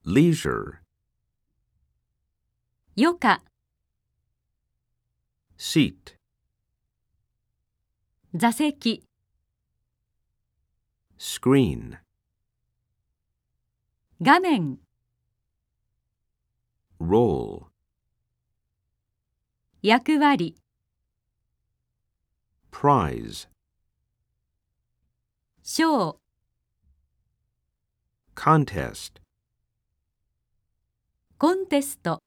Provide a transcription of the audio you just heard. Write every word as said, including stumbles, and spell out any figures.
leisure, 余暇、 seat, 座席、 screen, 画面、 role, 役割、 prize, 賞、 contest, コンテスト。